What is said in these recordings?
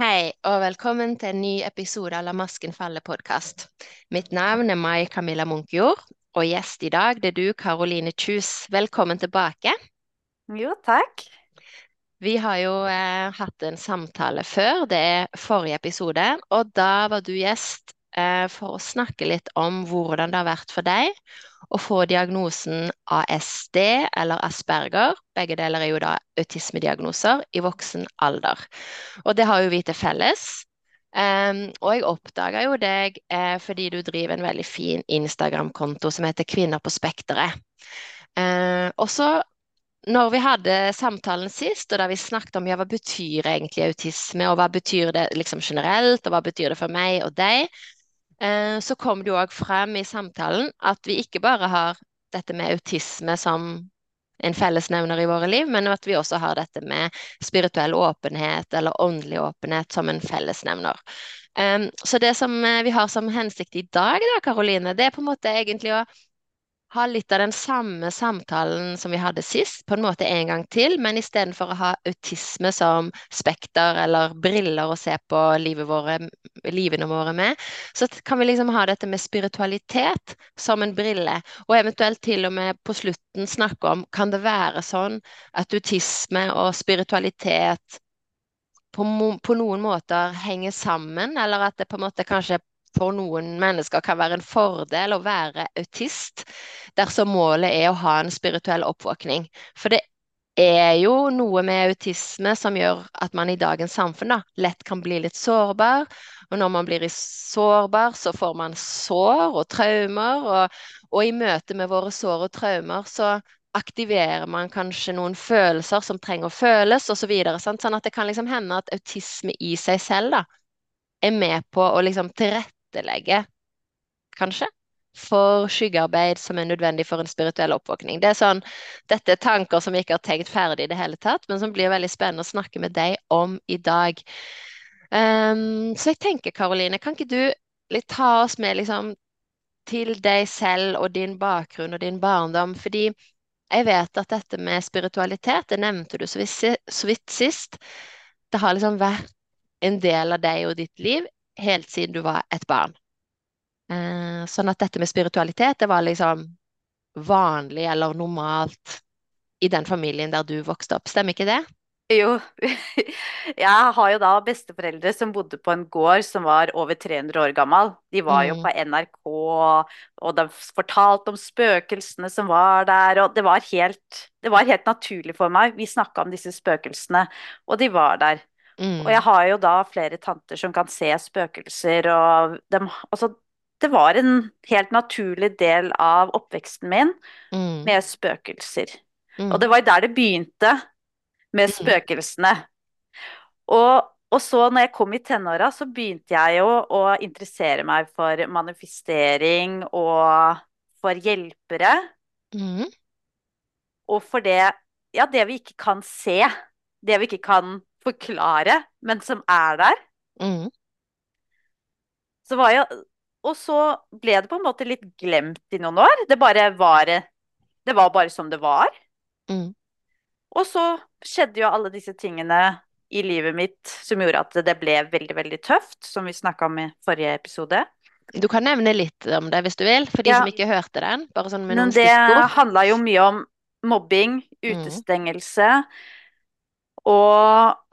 Hei, og velkommen til en ny episode av La Masken falle-podkast. Mitt navn er Mai Camilla Munkjord, og gjest i dag det er du, Caroline Kjus. Velkommen tilbake. Jo, takk. Vi har jo hatt en samtale før, det er forrige episode, og da var du gjest for å snakke litt om hvordan det har vært for deg å få diagnosen ASD eller Asperger. Begge deler er jo da autismediagnoser i voksen alder. Og det har jo vi til felles. Og jeg oppdaga jo deg fordi du driver en veldig fin Instagram-konto som heter Kvinner på Spekteret. Og så når vi hadde samtalen sist, og da vi snakket om ja, hva betyr egentlig autisme, og hva betyr det liksom generelt, og hva betyr det for meg og deg, så kom det jo òg frem i samtalen at vi ikke bare har dette med autisme som en fellesnevner i våre liv, men at vi også har dette med spirituell åpenhet eller åndelig åpenhet som en fellesnevner. Så det som vi har som hensikt i dag, da, Karoline, det er på en måte egentlig å ha litt av den samme samtalen som vi hadde sist, på en måte en gang til, men istedenfor å ha autisme som spekter eller briller å se på livene våre med, så kan vi liksom ha dette med spiritualitet som en brille, og eventuelt til og med på slutten snakke om, kan det være sånn at autisme og spiritualitet på noen måter henger sammen, eller at det på en måte kanskje for noen mennesker kan være en fordel å være autist, dersom målet er å ha en spirituell oppvåkning. For det er jo noe med autisme som gjør at man i dagens samfunn da, lett kan bli litt sårbar, og når man blir sårbar, så får man sår og traumer, og i møte med våre sår og traumer, så aktiverer man kanskje noen følelser som trenger å føles, og så videre, sant? Sånn at det kan liksom hende at autisme i seg selv da, er med på å liksom tilrettelegge, kanskje, for skyggearbeid som er nødvendig for en spirituell oppvåkning. Det er sånn, dette er tanker som vi ikke har tenkt ferdig i det hele tatt, men som blir veldig spennende å snakke med deg om i dag. Så jeg tenker, Karoline, kan ikke du litt ta oss med liksom til deg selv og din bakgrunn og din barndom, fordi jeg vet at dette med spiritualitet, det nevnte du så vidt sist, det har liksom vært en del av deg og ditt liv helt siden du var et barn. Sånn at dette med spiritualitet, det var liksom vanlig eller normalt i den familien der du vokste opp. Stemmer ikke det? Jo, jeg har jo da besteforeldre som bodde på en gård som var over 300 år gammel. De var jo Mm, på NRK, og de fortalte om spøkelsene som var der, og det var helt naturlig for meg. Vi snakket om disse spøkelsene, og de var der. Og jeg mm, har jo da flere tanter som kan se spøkelser, og altså, det var en helt naturlig del av oppveksten min mm, med spøkelser. Og mm, det var jo der det begynte med mm, spøkelsene. Og så når jeg kom i tenåra, så begynte jeg jo å interessere meg for manifestering og for hjelpere, mm, og for det, ja, det vi ikke kan se, det vi ikke kan forklare, men som er der. mm, Så var jeg, og så ble det på en måte litt glemt i noen år. Det var bare som det var. mm. Og så skjedde jo alle disse tingene i livet mitt som gjorde at det ble veldig, veldig tøft, som vi snakka om i forrige episode. Du kan nevne litt om det hvis du vil, for de Ja, som ikke hørte den, bare sånn med men noen det stikkord. handla jo mye om mobbing, Mm, utestengelse, og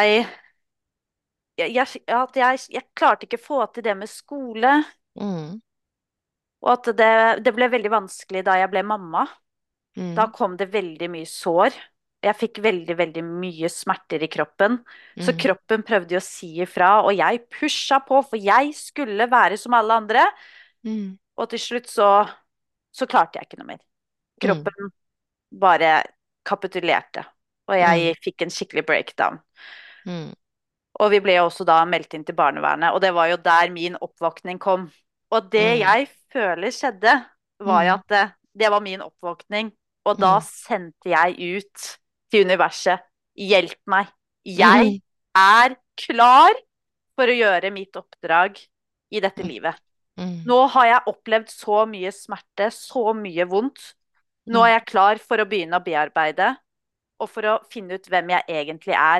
at jeg klarte ikke få til det med skole. mm, Og at det ble veldig vanskelig da jeg ble mamma. Da mm, kom det veldig mye sår. Jeg fikk veldig, veldig mye smerter i kroppen. Så mm, kroppen prøvde jo å si ifra, og jeg pusha på, for jeg skulle være som alle andre. mm, Og til slutt så klarte jeg ikke noe mer. mm, Kroppen bare kapitulerte, og mm, jeg fikk en skikkelig breakdown. mm, Og vi ble jo også da meldt inn til barnevernet, og det var jo der min oppvåkning kom. Og det mm, jeg føler skjedde, var jo mm, at det var min oppvåkning, og da mm, sendte jeg ut til universet. Hjelp meg. Jeg mm, er klar for å gjøre mitt oppdrag i dette livet. mm, Nå har jeg opplevd så mye smerte, så mye vondt. Nå mm, er jeg klar for å begynne å bearbeide, og for å finne ut hvem jeg egentlig er.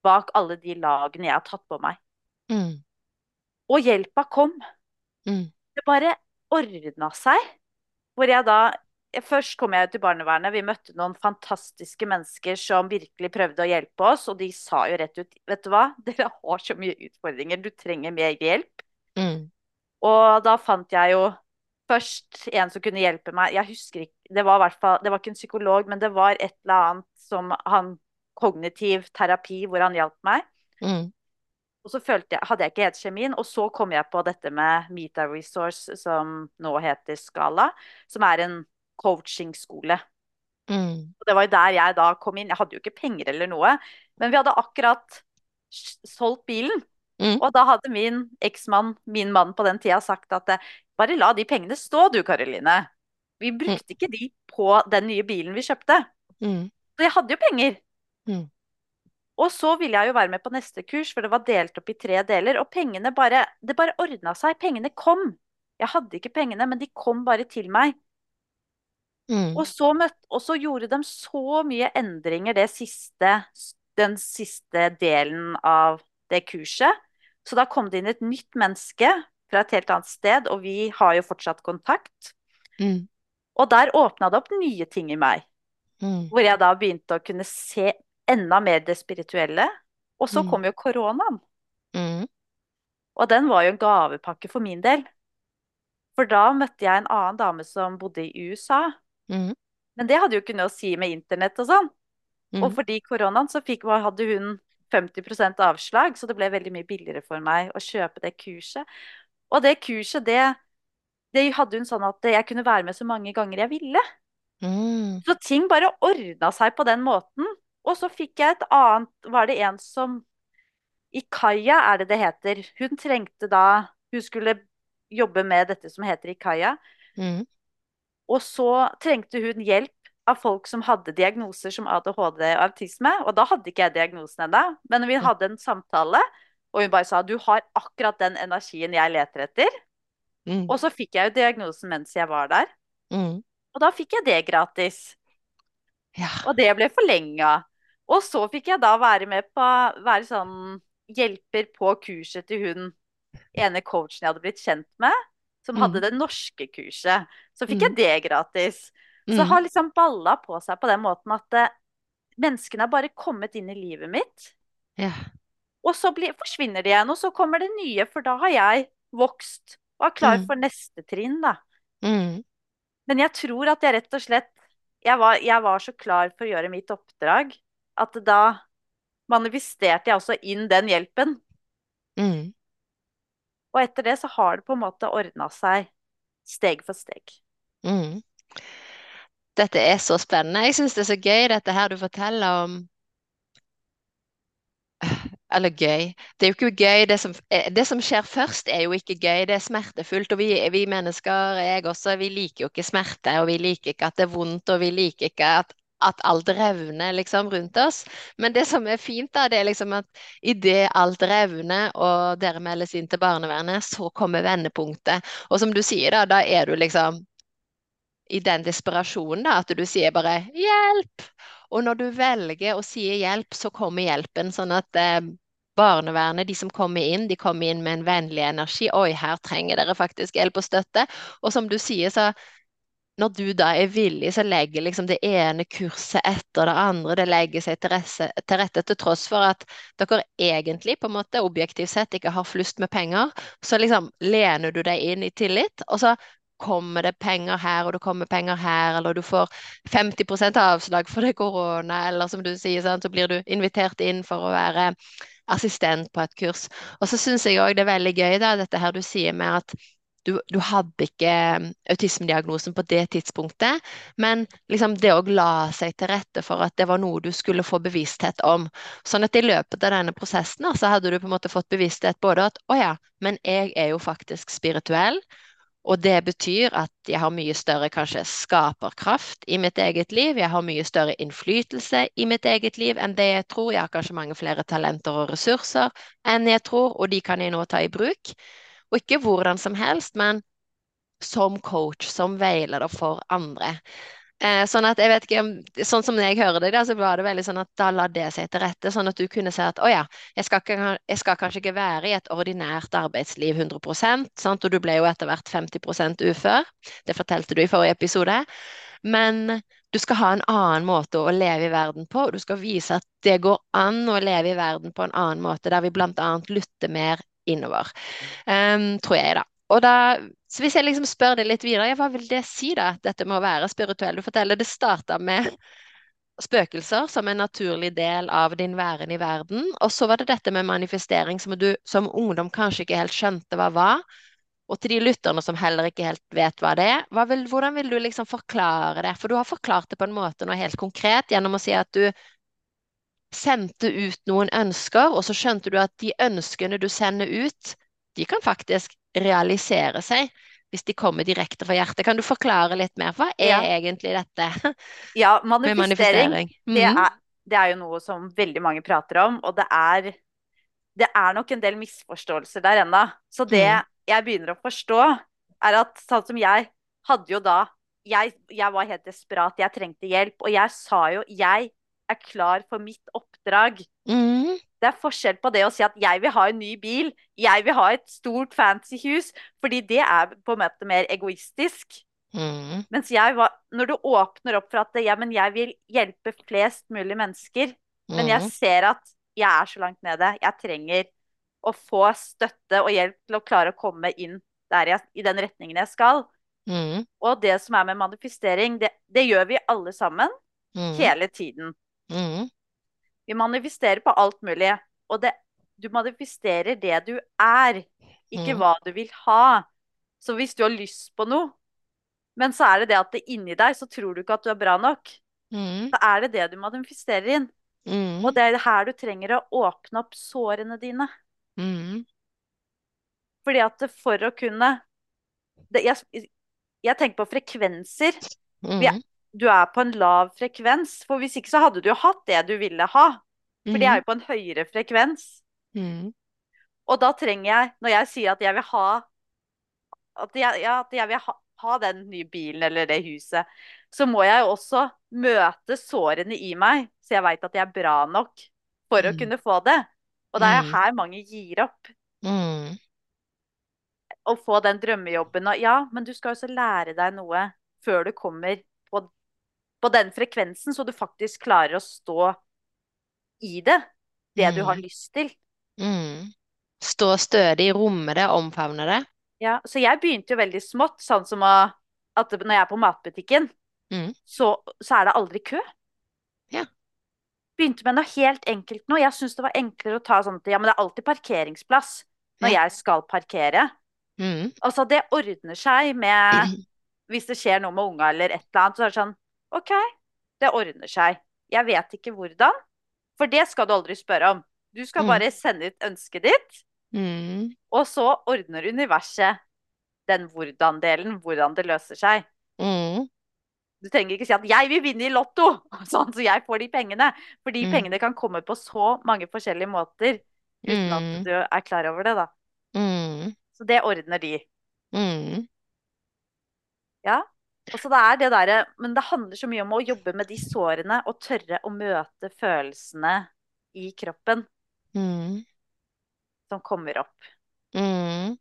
bak alle de lagene jeg har tatt på meg. mm, Og hjelpa kom. mm, Det bare ordna seg. Hvor jeg da Først kom jeg ut til barnevernet. Vi møtte noen fantastiske mennesker som virkelig prøvde å hjelpe oss, og de sa jo rett ut, vet du hva, dere har så mye utfordringer, du trenger mer hjelp. mm, Og da fant jeg jo først en som kunne hjelpe meg. Jeg husker ikke, det var i hvert fall, det var ikke en psykolog, men det var et eller annet som han kognitiv terapi hvor han hjalp meg. mm, Og så hadde jeg ikke helt kjemien, og så kom jeg på dette med Meta Resource, som nå heter Skala, som er en coachingskole. mm, Og det var jo der jeg da kom inn. Jeg hadde jo ikke penger eller noe, men vi hadde akkurat solgt bilen. mm, Og da hadde min eksmann, min mann på den tida, sagt at bare la de pengene stå du, Karoline. Vi mm, brukte ikke de på den nye bilen vi kjøpte. mm, Så jeg hadde jo penger. mm, Og så ville jeg jo være med på neste kurs, for det var delt opp i 3 deler. Og det bare ordna seg. Pengene kom. Jeg hadde ikke pengene, men de kom bare til meg. mm, Og så gjorde de så mye endringer den siste delen av det kurset. Så da kom det inn et nytt menneske fra et helt annet sted, og vi har jo fortsatt kontakt. mm, Og der åpna det opp nye ting i meg, mm, hvor jeg da begynte å kunne se enda mer det spirituelle. Og så mm, kom jo koronaen. mm, Og den var jo en gavepakke for min del. For da møtte jeg en annen dame som bodde i USA. mm, Men det hadde jo ikke noe å si med internett og sånn. Og mm, fordi koronaen så hadde hun 50% avslag, så det ble veldig mye billigere for meg å kjøpe det kurset. Og det kurset, det hadde hun sånn at jeg kunne være med så mange ganger jeg ville. mm, Så ting bare ordna seg på den måten. Og så fikk jeg et annet, var det en som I Kaja er det det heter. Hun skulle jobbe med dette som heter Ikaya. mm, Og så trengte hun hjelp av folk som hadde diagnoser som ADHD og autisme. Og da hadde ikke jeg diagnosen ennå, men vi hadde en samtale, og hun bare sa du har akkurat den energien jeg leter etter. mm, Og så fikk jeg jo diagnosen mens jeg var der, mm. og da fikk jeg det gratis. Ja. Og det ble forlenga. Og så fikk jeg da være sånn hjelper på kurset til hun ene coachen jeg hadde blitt kjent med, som hadde Mm, det norske kurset. Så fikk jeg mm, det gratis. Så mm, har liksom balla på seg på den måten at menneskene har bare kommet inn i livet mitt, ja. og så forsvinner de igjen, og så kommer det nye, for da har jeg vokst og er klar Mm, for neste trinn, da. mm, Men jeg tror at jeg rett og slett jeg var så klar for å gjøre mitt oppdrag at da manifesterte jeg også inn den hjelpen. mm, Og etter det så har det på en måte ordna seg steg for steg. mm. Dette er så spennende. Jeg syns det er så gøy, dette her du forteller om. Eller gøy. Det er jo ikke gøy. Det som skjer først, er jo ikke gøy. Det er smertefullt. Og vi mennesker, jeg også, vi liker jo ikke smerte, og vi liker ikke at det er vondt, og vi liker ikke at alt revner liksom rundt oss. Men det som er fint, da, det er liksom at idet alt revner, og dere meldes inn til barnevernet, så kommer vendepunktet. Og som du sier, da er du liksom i den desperasjonen, da, at du sier bare 'hjelp'. Og når du velger å si hjelp, så kommer hjelpen. Sånn at barnevernet, de som kommer inn, de kommer inn med en vennlig energi. 'Oi, her trenger dere faktisk hjelp og støtte'. Og som du sier, så når du da er villig, så legger liksom det ene kurset etter det andre, det legger seg til rette til tross for at dere egentlig, på en måte, objektivt sett ikke har flust med penger. Så liksom lener du deg inn i tillit, og så kommer det penger her, og det kommer penger her, eller du får 50% avslag for det er korona, eller som du sier, sant, så blir du invitert inn for å være assistent på et kurs. Og så synes jeg også det er veldig gøy da, dette her du sier med at du hadde ikke autismediagnosen på det tidspunktet, men liksom det å la seg til rette for at det var noe du skulle få bevissthet om. Sånn at i løpet av denne prosessen da, så hadde du på en måte fått bevissthet både at, å ja, men jeg er jo faktisk spirituell, og det betyr at jeg har mye større kanskje skaperkraft i mitt eget liv. Jeg har mye større innflytelse i mitt eget liv enn det jeg tror. Jeg har kanskje mange flere talenter og ressurser enn jeg tror, og de kan jeg nå ta i bruk. Og ikke hvordan som helst, men som coach, som veileder for andre. Sånn at jeg vet ikke, sånn som jeg hører det, da, så var det veldig sånn at da la det seg til rette, sånn at du kunne si at å ja, jeg skal kanskje ikke være i et ordinært arbeidsliv 100%, sant? Og du ble jo etter hvert 50% ufør, det fortalte du i forrige episode, men du skal ha en annen måte å leve i verden på, og du skal vise at det går an å leve i verden på en annen måte, der vi blant annet lytter mer innover. Tror jeg da. Og da, så hvis jeg liksom spør det litt videre, ja, hva vil det si da, at dette må være spirituell? Du forteller det startet med spøkelser som en naturlig del av din væren i verden, og så var det dette med manifestering som du som ungdom kanskje ikke helt skjønte hva var, og til de lytterne som heller ikke helt vet hva det er, hvordan vil du liksom forklare det? For du har forklart det på en måte nå helt konkret gjennom å si at du sendte ut noen ønsker, og så skjønte du at de ønskene du sender ut, de kan faktisk realisere seg hvis de kommer direkte fra hjertet. Kan du forklare litt mer? Hva er Ja. egentlig dette Ja, med manifestering, manifestering? det Mm, det er jo noe som veldig mange prater om, og det er nok en del misforståelser der ennå. Så det mm, jeg begynner å forstå, er at sånn som jeg hadde jo da jeg var helt desperat, jeg trengte hjelp, og jeg sa jo jeg er klar for mitt oppdrag. mm, Det er forskjell på det å si at jeg vil ha en ny bil, jeg vil ha et stort, fancy hus, fordi det er på en måte mer egoistisk. mm, Mens når du åpner opp for at ja, men jeg vil hjelpe flest mulig mennesker, men jeg mm, ser at jeg er så langt nede, jeg trenger å få støtte og hjelp til å klare å komme inn i den retningen jeg skal. mm, Og det som er med manifestering, det gjør vi alle sammen, mm, hele tiden. mm, Vi manifesterer på alt mulig, og du manifesterer det du er, ikke mm, hva du vil ha. Så hvis du har lyst på noe, men så er det det at det inni deg, så tror du ikke at du er bra nok. mm, Så er det det du manifesterer inn. Og mm, det er her du trenger å åpne opp sårene dine. mm, Fordi at for å kunne det, jeg tenker på frekvenser. Vi er, mm, du er på en lav frekvens, for hvis ikke så hadde du jo hatt det du ville ha. For det er mm, jo på en høyere frekvens. mm, Og da trenger jeg, når jeg sier at jeg vil ha at jeg vil ha den nye bilen eller det huset, så må jeg jo også møte sårene i meg, så jeg veit at jeg er bra nok for å mm, kunne få det. Og det er mm, her mange gir opp. mm, Å få den drømmejobben. Og ja, men du skal jo også lære deg noe før du kommer på, på den frekvensen, så du faktisk klarer å stå i det du har mm, lyst til. mm. Stå stødig, romme det, omfavne det. Ja, så jeg begynte jo veldig smått, sånn som at når jeg er på matbutikken, Mm, så er det aldri kø. ja. Begynte med noe helt enkelt nå. Jeg syns det var enklere å ta sånn at ja, men det er alltid parkeringsplass når Ja. jeg skal parkere. Mm. Altså, det ordner seg med hvis det skjer noe med unga eller et eller annet, så er det sånn OK, det ordner seg. Jeg vet ikke hvordan, for det skal du aldri spørre om. Du skal Mm. bare sende ut ønsket ditt, Mm. og så ordner universet den hvordan-delen, hvordan det løser seg. Mm. Du trenger ikke si at 'jeg vil vinne i Lotto', sånn så jeg får de pengene. For de Mm. pengene kan komme på så mange forskjellige måter uten at Mm. du er klar over det, da. Mm. Så det ordner de. Mm. Ja. Og så det er det derre Men det handler så mye om å jobbe med de sårene og tørre å møte følelsene i kroppen Mm. som kommer opp. Mm.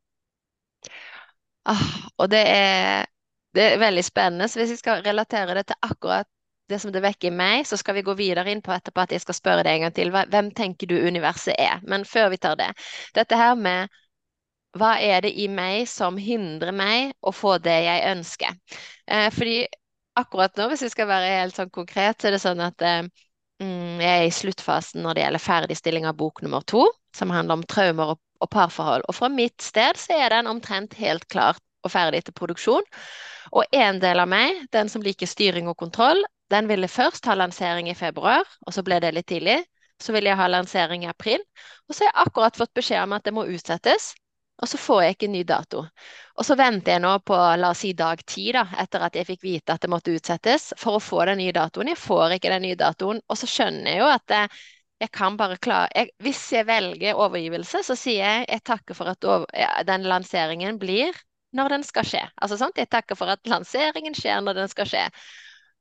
Og det er veldig spennende. Så hvis jeg skal relatere det til akkurat det som det vekker i meg, så skal vi gå videre inn på etterpå at jeg skal spørre deg en gang til. Hvem tenker du universet er? Men før vi tar det. Dette her med hva er det i meg som hindrer meg å få det jeg ønsker? Fordi akkurat nå, hvis vi skal være helt sånn konkret, så er det sånn at jeg er i sluttfasen når det gjelder ferdigstilling av bok nummer 2, som handler om traumer og parforhold. Og fra mitt sted så er den omtrent helt klar og ferdig til produksjon. Og en del av meg, den som liker styring og kontroll, den ville først ha lansering i februar, og så ble det litt tidlig. Så ville jeg ha lansering i april, og så har jeg akkurat fått beskjed om at det må utsettes. Og så får jeg ikke en ny dato. Og så venter jeg nå på, la oss si dag 10 da, etter at jeg fikk vite at det måtte utsettes, for å få den nye datoen. Jeg får ikke den nye datoen, og så skjønner jeg jo at jeg kan bare klare hvis jeg velger overgivelse, så sier jeg takker for at den lanseringen blir når den skal skje. Altså sant? Jeg takker for at lanseringen skjer når den skal skje.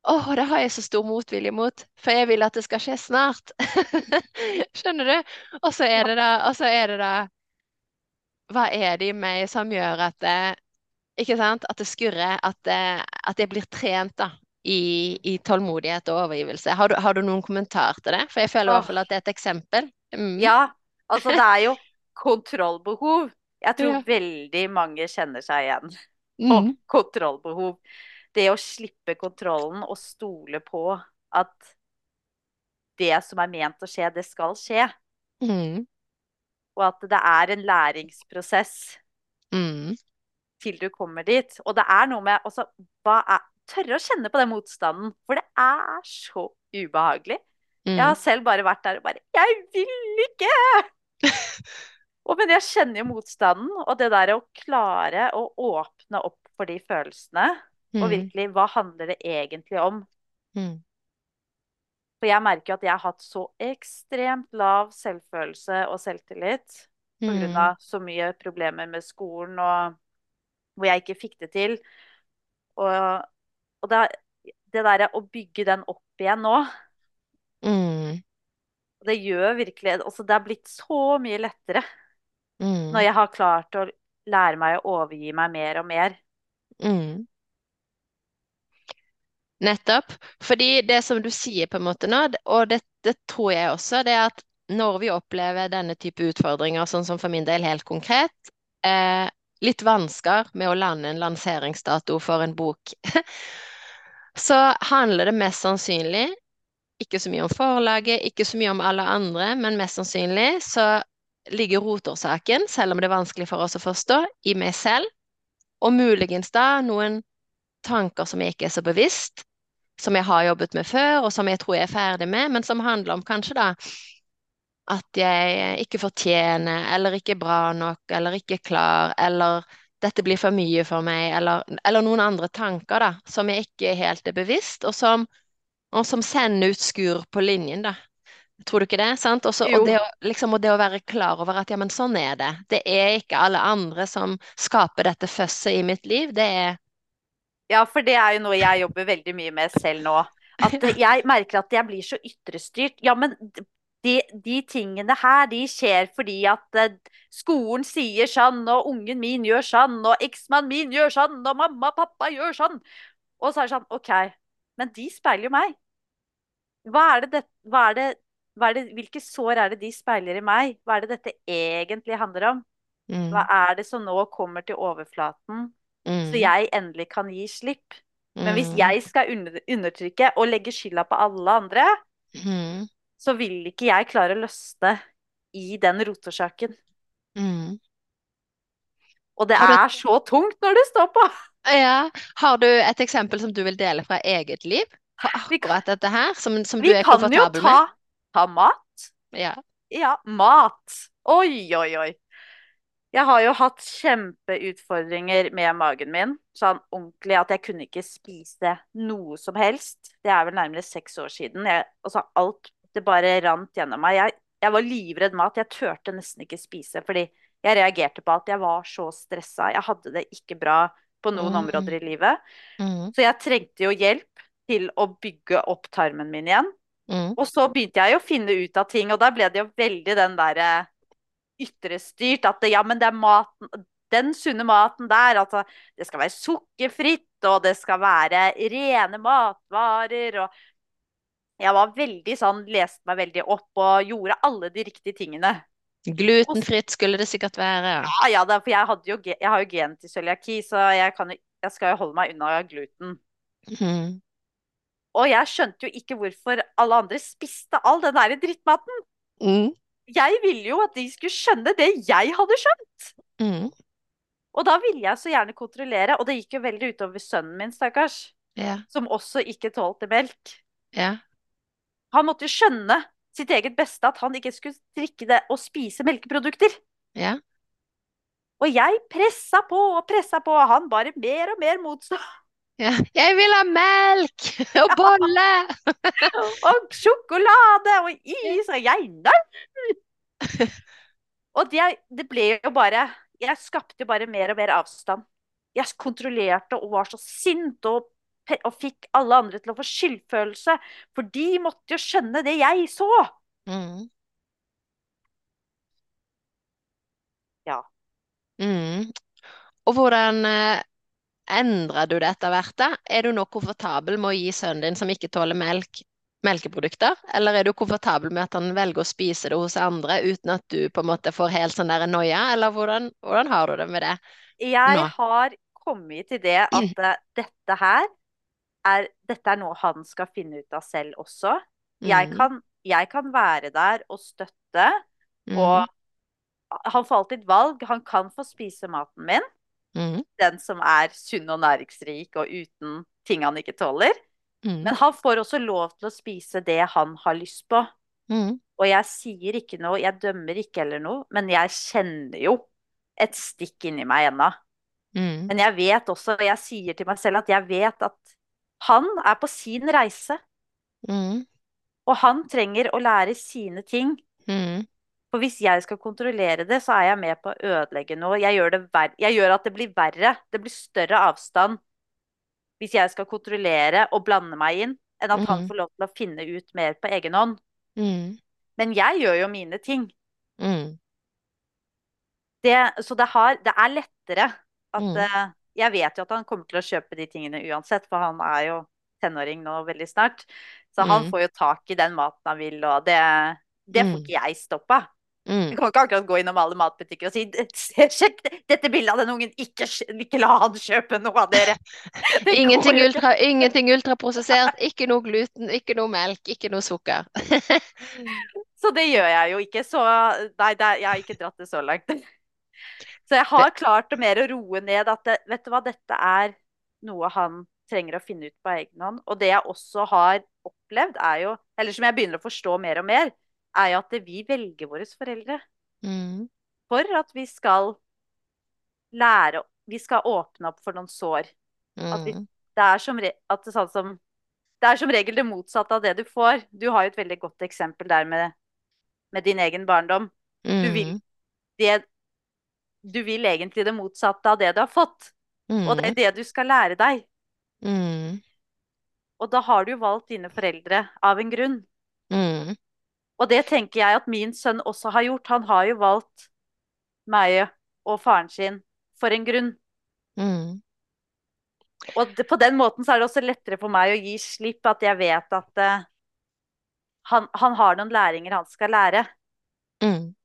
Åh, det har jeg så stor motvilje mot, for jeg vil at det skal skje snart. Skjønner du? Og så er Ja. det da, og så er det da, hva er det i meg som gjør at det, ikke sant, at det skurrer, at jeg blir trent da, i tålmodighet og overgivelse. Har du noen kommentar til det? For jeg føler i hvert Åh, fall at det er et eksempel. Mm. ja, altså det er jo kontrollbehov. Jeg tror Ja. veldig mange kjenner seg igjen på Mm. kontrollbehov. Det å slippe kontrollen og stole på at det som er ment å skje, det skal skje. Mm. Og at det er en læringsprosess Mm. til du kommer dit. Og det er noe med også, tørre å kjenne på den motstanden, for det er så ubehagelig. Jeg Mm. har selv bare vært der og bare Jeg vil ikke! Men jeg kjenner jo motstanden, og det der å klare å åpne opp for de følelsene, og Mm. virkelig, hva handler det egentlig om? Mm. For jeg merker jo at jeg har hatt så ekstremt lav selvfølelse og selvtillit på grunn Mm. av så mye problemer med skolen, og hvor jeg ikke fikk det til. Og, og det derre å bygge den opp igjen nå, Mm. det gjør virkelig altså det har blitt så mye lettere når Mm. jeg har klart å lære meg å overgi meg mer og mer. Mm. Nettopp. Fordi det som du sier på en måte nå, og det tror jeg også, det er at når vi opplever denne type utfordringer, sånn som for min del helt konkret, eh, litt vansker med å lande en lanseringsdato for en bok, så handler det mest sannsynlig ikke så mye om forlaget, ikke så mye om alle andre, men mest sannsynlig så ligger rotårsaken, selv om det er vanskelig for oss å forstå, i meg selv, og muligens da noen tanker som jeg ikke er så bevisst, som jeg har jobbet med før, og som jeg tror jeg er ferdig med, men som handler om kanskje da at jeg ikke fortjener, eller ikke er bra nok, eller ikke er klar, eller dette blir for mye for meg, eller noen andre tanker da, som jeg ikke helt er bevisst, og som sender ut skur på linjen da. Tror du ikke det? Sant? Også, og Jo, det, liksom, og det å være klar over at ja, men sånn er det. Det er ikke alle andre som skaper dette føsset i mitt liv. Det er ja, for det er jo noe jeg jobber veldig mye med selv nå. At jeg merker at jeg blir så ytrestyrt. Ja, men de tingene her, de skjer fordi at skolen sier sånn, og ungen min gjør sånn, og eksmannen min gjør sånn, og mamma og pappa gjør sånn. Og så er det sånn, OK, men de speiler jo meg. Hvilke sår er det de speiler i meg? Hva er det dette egentlig handler om? Hva mm, er det som nå kommer til overflaten, så mm, jeg endelig kan gi slipp? Men hvis mm, jeg skal undertrykke og legge skylda på alle andre, mm, så vil ikke jeg klare å løsne i den rotesaken. mm. Og det Har du, er så tungt når det står på. ja, har du et eksempel som du vil dele fra eget liv? På Vi kan, akkurat dette her, som du vi er kan jo komfortabel med? ta mat. Ja. Ja, mat. Oi, oi, oi. Jeg har jo hatt kjempeutfordringer med magen min. Sånn ordentlig at jeg kunne ikke spise noe som helst. Det er vel nærmere 6 år siden. Altså alt, det bare rant gjennom meg. Jeg var livredd mat. Jeg turte nesten ikke spise fordi jeg reagerte på alt. Jeg var så stressa. Jeg hadde det ikke bra på noen Mm, områder i livet. mm, Så jeg trengte jo hjelp til å bygge opp tarmen min igjen. mm, Og så begynte jeg jo å finne ut av ting, og da ble det jo veldig den derre ytrestyrt. At ja, men det er maten, den sunne maten der. Altså, det skal være sukkerfritt, og det skal være rene matvarer. Og jeg var veldig sånn, leste meg veldig opp og gjorde alle de riktige tingene. Og, Glutenfritt skulle det sikkert være. ja, ja, for jeg har jo gen til cøliaki, så jeg skal jo holde meg unna gluten. Mm, Og jeg skjønte jo ikke hvorfor alle andre spiste all den der drittmaten. mm, Jeg ville jo at de skulle skjønne det jeg hadde skjønt. mm, Og da ville jeg så gjerne kontrollere, og det gikk jo veldig utover sønnen min, stakkars, ja, som også ikke tålte melk. ja, Han måtte jo skjønne sitt eget beste, at han ikke skulle drikke det og spise melkeprodukter. ja, Og jeg pressa på, og han bare mer og mer motstand. ja. Jeg vil ha melk og bolle! Og sjokolade og is, og jeg nei! Og det ble jo bare Jeg skapte jo bare mer og mer avstand. Jeg kontrollerte og var så sint og og fikk alle andre til å få skyldfølelse, for de måtte jo skjønne det jeg så. mm, Ja. mm. Og hvordan endrer du det etter hvert da? Er du nå komfortabel med å gi sønnen din som ikke tåler melkeprodukter? Eller er du komfortabel med at han velger å spise det hos andre uten at du på en måte får helt sånn der noia? Eller hvordan har du det med det Jeg nå? har kommet til det at dette er noe han skal finne ut av selv også. Mm, Jeg kan være der og støtte, og mm, han får alltid valg. Han kan få spise maten min, mm, den som er sunn og næringsrik og uten ting han ikke tåler. mm, Men han får også lov til å spise det han har lyst på. mm, Og jeg sier ikke noe, jeg dømmer ikke eller noe, men jeg kjenner jo et stikk inni meg ennå. mm, Men jeg vet også, jeg sier til meg selv at jeg vet at han er på sin reise, mm, og han trenger å lære sine ting. mm, For hvis jeg skal kontrollere det, så er jeg med på å ødelegge noe. Jeg gjør at det blir verre. Det blir større avstand hvis jeg skal kontrollere og blande meg inn, enn at han mm, får lov til å finne ut mer på egen hånd. mm, Men jeg gjør jo mine ting. mm, Så det er lettere at mm, jeg vet jo at han kommer til å kjøpe de tingene uansett, for han er jo tenåring nå veldig snart. Så han mm, får jo tak i den maten han vil, og det får mm, ikke jeg stoppa. mm. Jeg kan ikke akkurat gå innom alle matbutikker og si sjekk dette bildet av den ungen, ikke la han kjøpe noe av dere. Det går jo ikke. Ingenting ultraprosessert, ikke noe gluten, ikke noe melk, ikke noe sukker. Så det gjør jeg jo ikke. Så nei, jeg har ikke dratt det så langt. Så jeg Det, har klart å mer å roe ned at vet du hva, dette er noe han trenger å finne ut på egen hånd. Og det jeg også har opplevd, er jo, eller som jeg begynner å forstå mer og mer, er jo at vi velger våre foreldre mm, for at vi skal lære, vi skal åpne opp for noen sår. At vi, mm, det er at det, sånn som, det er som regel det motsatte av det du får. Du har jo et veldig godt eksempel der med din egen barndom. Du vil, mm, det, du vil egentlig det motsatte av det du har fått. Og det mm, er det du skal lære deg. mm, Og da har du jo valgt dine foreldre av en grunn. mm, Og det tenker jeg at min sønn også har gjort. Han har jo valgt meg og faren sin for en grunn. mm, Og på den måten så er det også lettere for meg å gi slipp, at jeg vet at han har noen læringer han skal lære. mm.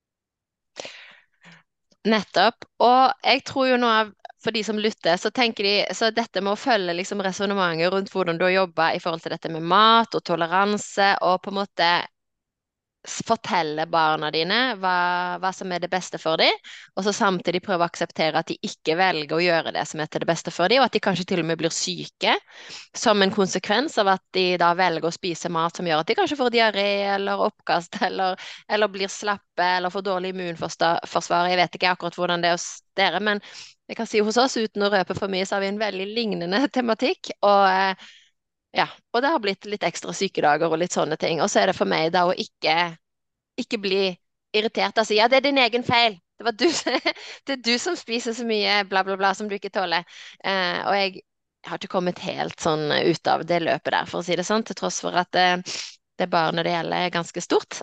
Nettopp. Og jeg tror jo nå for de som lytter, så tenker de så dette med å følge liksom resonnementet rundt hvordan du har jobba i forhold til dette med mat og toleranse, og på en måte fortelle barna dine hva som er det beste for dem, og så samtidig prøve å akseptere at de ikke velger å gjøre det som er til det beste for dem, og at de kanskje til og med blir syke som en konsekvens av at de da velger å spise mat som gjør at de kanskje får diaré eller oppkast eller blir slappe eller får dårlig immunforsvar. Jeg vet ikke akkurat hvordan det er hos dere, men jeg kan si hos oss, uten å røpe for mye, så har vi en veldig lignende tematikk. Ja, og det har blitt litt ekstra sykedager og litt sånne ting. Og så er det for meg da å ikke bli irritert og si ja, det er din egen feil. Det er du som spiser så mye bla, bla, bla som du ikke tåler. Og jeg har ikke kommet helt sånn ut av det løpet der, for å si det sånn, til tross for at det barnet det gjelder er ganske stort.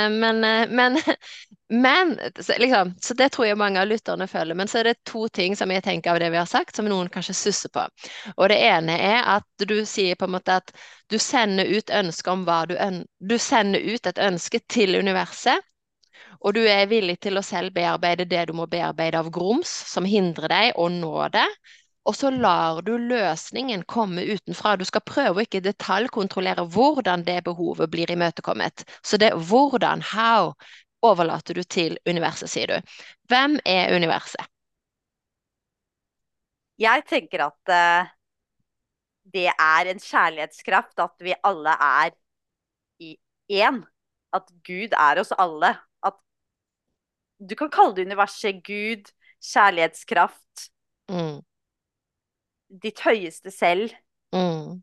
Så det tror jeg mange av lytterne føler. Men så er det to ting som jeg tenker av det vi har sagt, som noen kanskje susser på. Og det ene er at du sier på en måte at du sender ut ønske om du sender ut et ønske til universet, og du er villig til å selv bearbeide det du må bearbeide av grums som hindrer deg å nå det. Og så lar du løsningen komme utenfra. Du skal prøve å ikke detaljkontrollere hvordan det behovet blir imøtekommet. Så det hvordan, how, overlater du til universet, sier du. Hvem er universet? Jeg tenker at det er en kjærlighetskraft at vi alle er i én. At Gud er oss alle. At du kan kalle det universet Gud, kjærlighetskraft, Mm, ditt høyeste selv. mm,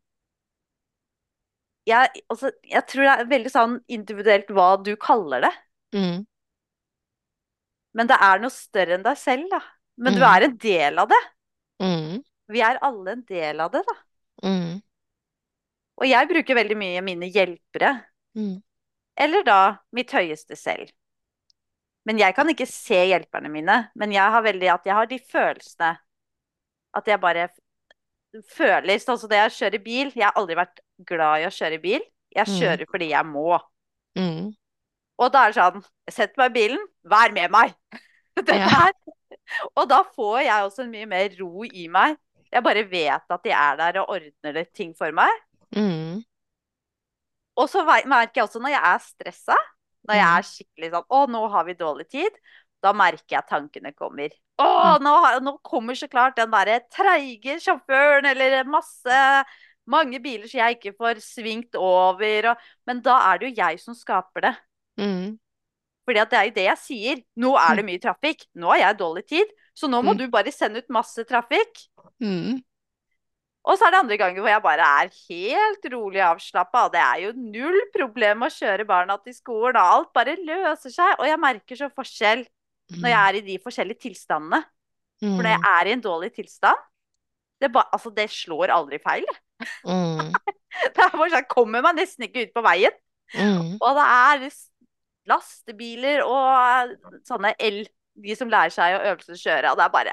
Jeg tror det er veldig sånn individuelt hva du kaller det. mm, Men det er noe større enn deg selv, da. Men du mm, er en del av det. mm, Vi er alle en del av det, da. Mm. Og jeg bruker veldig mye mine hjelpere, Mm. eller da mitt høyeste selv. Men jeg kan ikke se hjelperne mine, men jeg har veldig at jeg har de følelsene. At jeg bare føler, sånn som det jeg kjører bil. Jeg har aldri vært glad i å kjøre bil. Jeg Mm. kjører fordi jeg må. Mm. Og da er det sånn, sett meg i bilen, vær med meg. Dette Ja. her. Og da får jeg også en mye mer ro i meg. Jeg bare vet at de er der og ordner det ting for meg. Mm. Og så merker jeg også når jeg er stressa, når jeg Mm. er skikkelig sånn å, nå har vi dårlig tid, da merker jeg at tankene kommer. Å, Mm. nå kommer så klart den derre treige sjåføren, eller mange biler som jeg ikke får svingt over. Men da er det jo jeg som skaper det. Mm. Fordi at det er jo det jeg sier. Nå er det mye trafikk. Nå har jeg dårlig tid. Så nå må Mm. du bare sende ut masse trafikk. Mm. Og så er det andre ganger hvor jeg bare er helt rolig avslappa. Og det er jo null problem å kjøre barna til skolen. Og alt bare løser seg. Og jeg merker så forskjell når jeg Mm. er i de forskjellige tilstandene. For når Mm. jeg er i en dårlig tilstand, altså det slår aldri feil. Mm. Det er bare sånn, jeg kommer meg nesten ikke ut på veien. Mm. Og det er lastebiler og sånne de som lærer seg å øvelseskjøre. Og det er bare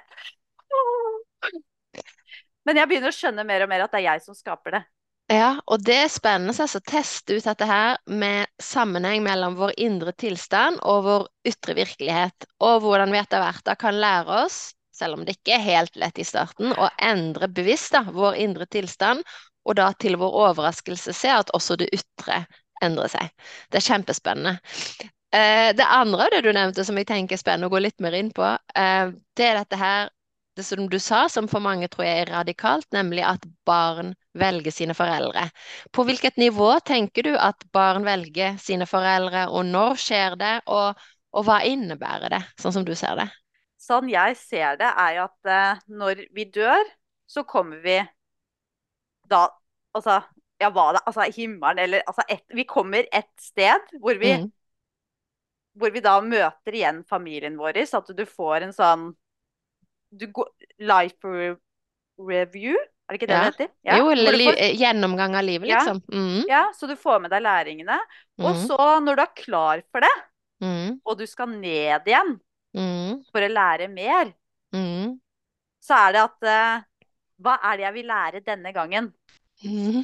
Men jeg begynner å skjønne mer og mer at det er jeg som skaper det. Ja, og det er spennende altså, å teste ut dette her med sammenheng mellom vår indre tilstand og vår ytre virkelighet, og hvordan vi etter hvert da kan lære oss, selv om det ikke er helt lett i starten, å endre bevisst da, vår indre tilstand, og da til vår overraskelse se at også det ytre endrer seg. Det er kjempespennende. Det andre av det du nevnte som jeg tenker er spennende å gå litt mer inn på, det er dette her, det som du sa, som for mange tror jeg er radikalt, nemlig at barn velger sine foreldre. På hvilket nivå tenker du at barn velger sine foreldre, og når skjer det, og hva innebærer det, sånn som du ser det? Sånn jeg ser det, er jo at når vi dør, så kommer vi da Altså, ja, hva det Altså, himmelen, eller altså vi kommer et sted Mm, hvor vi da møter igjen familien vår, så at du får en sånn life review, er det ikke det ja. det heter? Ja, Jo, hvor du får gjennomgang av livet, Ja, liksom. Mm, ja, så du får med deg læringene. Og mm, så, når du er klar for det, mm, og du skal ned igjen mm, for å lære mer, mm, så er det at hva er det jeg vil lære denne gangen? mm,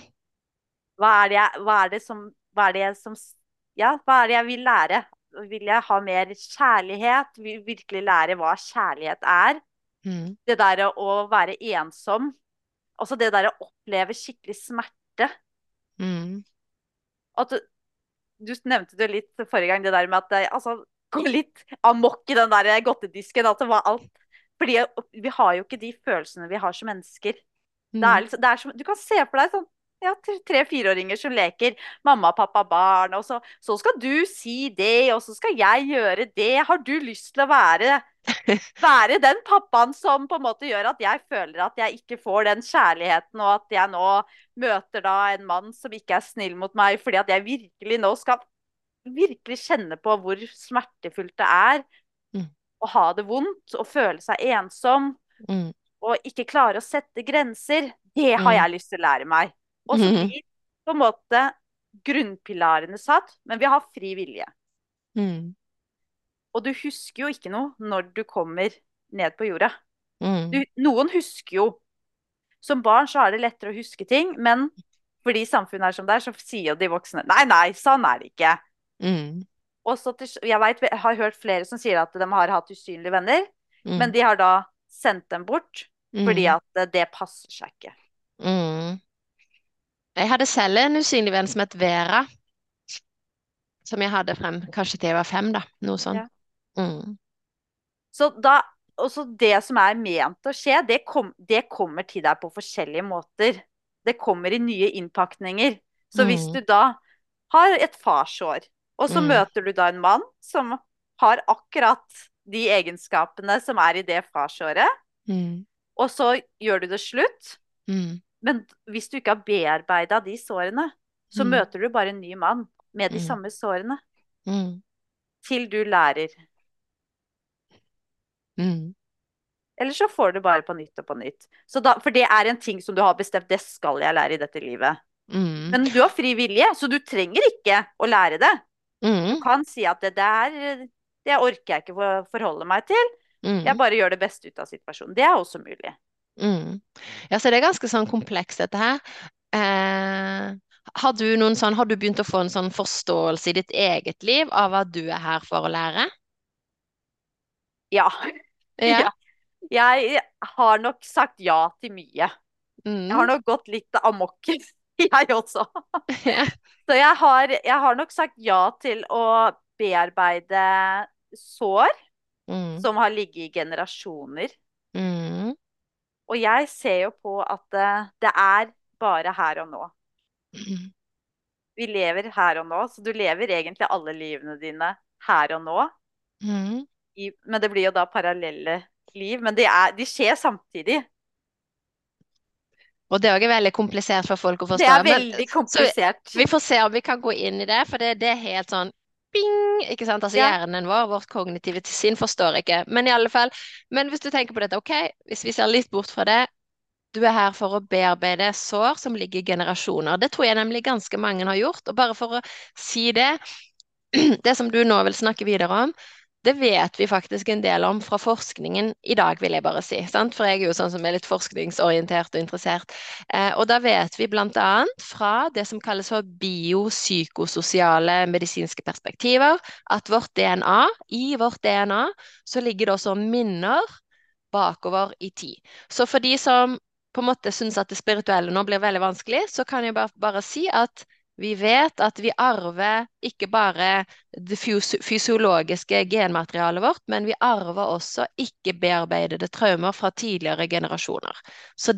Hva er det jeg som Ja, hva er det jeg vil lære? Vil jeg ha mer kjærlighet? Vil virkelig lære hva kjærlighet er? mm, Det der å være ensom. Altså det der å oppleve skikkelig smerte. mm, At du nevnte det litt forrige gang, det der med at det altså, gå litt amok i den der godtedisken. At det var alt. Fordi vi har jo ikke de følelsene vi har som mennesker. mm, Det er som, du kan se for deg sånn ja, 3-4-åringer som leker mamma, pappa, barn, og så skal du si det, og så skal jeg gjøre det. Har du lyst til å være den pappaen som på en måte gjør at jeg føler at jeg ikke får den kjærligheten, og at jeg nå møter da en mann som ikke er snill mot meg, fordi at jeg virkelig nå skal virkelig kjenne på hvor smertefullt det er mm, å ha det vondt og føle seg ensom mm, og ikke klare å sette grenser. Det har mm, jeg lyst til å lære meg. Og så mm, blir på en måte grunnpilarene satt, men vi har fri vilje. mm, Og du husker jo ikke noe når du kommer ned på jorda. mm, Noen husker jo. Som barn så er det lettere å huske ting, men fordi samfunnet er som det er, så sier jo de voksne nei, nei, sånn er det ikke. mm, Og så jeg har hørt flere som sier at de har hatt usynlige venner, men mm, de har da sendt dem bort fordi mm, at det passer seg ikke. mm. Jeg hadde selv en usynlig venn som het Vera, som jeg hadde frem kanskje til jeg var 5, da. Noe sånt. Ja. Mm, Så da, også det som er ment å skje, det kommer til deg på forskjellige måter. Det kommer i nye innpakninger. Så hvis mm, du da har et farsår, og så mm, møter du da en mann som har akkurat de egenskapene som er i det farsåret, mm, og så gjør du det slutt, mm, men hvis du ikke har bearbeida de sårene, så mm, møter du bare en ny mann med de mm, samme sårene, mm, til du lærer. mm. Eller så får du bare på nytt og på nytt. For det er en ting som du har bestemt, det skal jeg lære i dette livet. Mm, Men du har fri vilje, så du trenger ikke å lære det. Du mm, kan si at det der, det orker jeg ikke forholde meg til. Jeg mm, bare gjør det beste ut av situasjonen. Det er også mulig. mm. Ja, så det er ganske sånn komplekst dette her. Eh, har du begynt å få en sånn forståelse i ditt eget liv av at du er her for å lære? Ja. Ja. Ja. Jeg har nok sagt ja til mye. Jeg har Mm. nok gått litt amok, jeg også. Ja. Så jeg har nok sagt ja til å bearbeide sår Mm. som har ligget i generasjoner. Mm. Og jeg ser jo på at det er bare her og nå. Mm. Vi lever her og nå, så du lever egentlig alle livene dine her og nå. Mm. Men det blir jo da parallelle liv. Men de skjer samtidig. Og det er også veldig komplisert for folk å Det forstå. er veldig Så komplisert. vi får se om vi kan gå inn i det, for det er helt sånn bing, ikke sant? Altså Ja, hjernen vår, vårt kognitive sinn, forstår ikke. Men i alle fall, men hvis du tenker på dette, ok, hvis vi ser litt bort fra det, du er her for å bearbeide sår som ligger i generasjoner. Det tror jeg nemlig ganske mange har gjort. Og bare for å si det, det som du nå vil snakke videre om, det vet vi faktisk en del om fra forskningen i dag, vil jeg bare si. Sant? For jeg er jo sånn som er litt forskningsorientert og interessert. Og da vet vi blant annet fra det som kalles for biopsykososiale medisinske perspektiver, at i vårt DNA så ligger det også minner bakover i tid. Så for de som på en måte syns at det spirituelle nå blir veldig vanskelig, så kan jeg bare si at vi vet at vi arver ikke bare det fysiologiske genmaterialet vårt, men vi arver også ikke bearbeidede traumer fra tidligere generasjoner. Så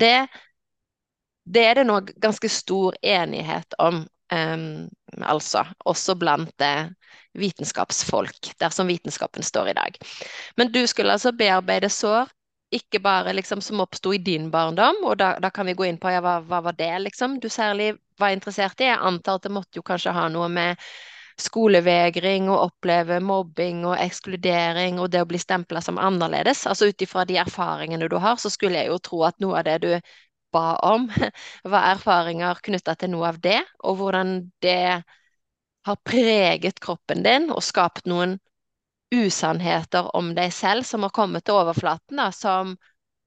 det er det nå ganske stor enighet om, altså, også blant vitenskapsfolk, dersom vitenskapen står i dag. Men du skulle altså bearbeide sår, ikke bare liksom som oppsto i din barndom, og da kan vi gå inn på ja, hva var det liksom du særlig var interessert i? Jeg antar at det måtte jo kanskje ha noe med skolevegring og oppleve mobbing og ekskludering og det å bli stempla som annerledes. Altså ut ifra de erfaringene du har, så skulle jeg jo tro at noe av det du ba om, var erfaringer knytta til noe av det, og hvordan det har preget kroppen din og skapt noen usannheter om deg selv som har kommet til overflaten, da, som